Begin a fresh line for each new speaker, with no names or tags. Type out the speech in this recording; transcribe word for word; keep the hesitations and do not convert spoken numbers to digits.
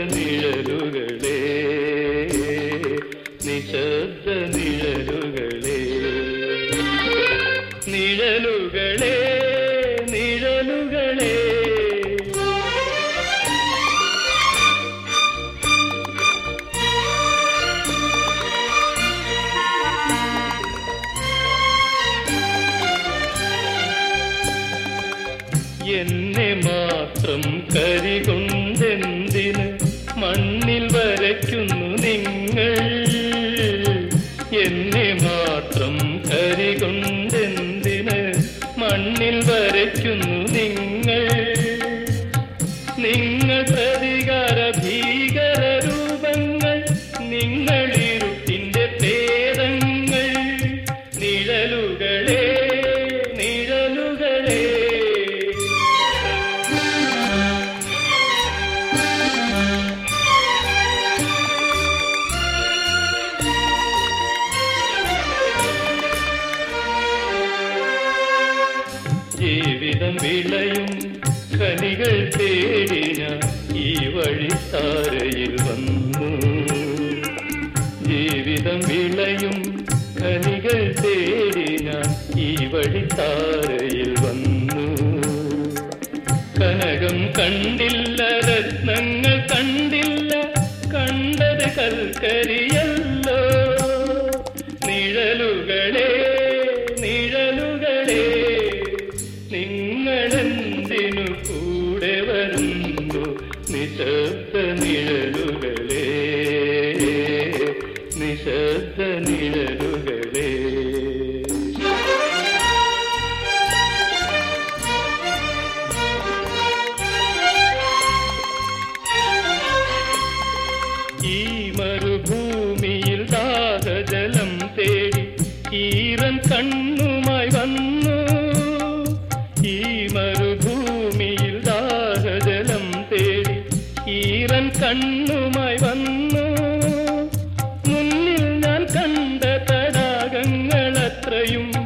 നിഴലുകളെ നിശബ്ദ നിഴലുകളെ നിഴലുകളെ നിഴലുകളെ എന്നെ മാത്രം കരികൊണ്ടെന്തിന് മണ്ണിൽ വരയ്ക്കുന്നു നിങ്ങൾ എന്നെ മാത്രം കരികൊണ്ടെന്തിന് മണ്ണിൽ വരയ്ക്കുന്നു നിങ്ങൾ നിങ്ങൾ പ്രതികാര ഭീകര രൂപങ്ങൾ നിങ്ങളിരുട്ടിന്റെ പേരങ്ങൾ നിഴലുകളെ നിഴലുകളെ ജീവിതം വിളയും കനികൾ തേടി ഞാൻ ഈ വഴിത്താരയിൽ വന്നു ജീവിതം വിളയും കനികൾ തേടി ഞാൻ ഈ വഴിത്താരയിൽ വന്നു കനകം കണ്ടില്ല രത്നങ്ങൾ കണ്ടില്ല കണ്ടത് കൽക്കരിയല്ലോ നിഴലുകളെ നിഴലുകളെ നിങ്ങളെന്തിനു കൂടെ വരുന്നു നിശബ്ദ നിഴലുകളെ നിശബ്ദ നിഴലുകളെ ഈ മരുഭൂമിയിൽ ദാഹജലം തേടി ഈറൻ കണ്ണുമായി വന്നു ഈ മരുഭൂമിയിൽ ദാഹജലം തേടി ഈറൻ കണ്ണുമായി വന്നു മുന്നിൽ ഞാൻ കണ്ട തടാകങ്ങൾ അത്രയും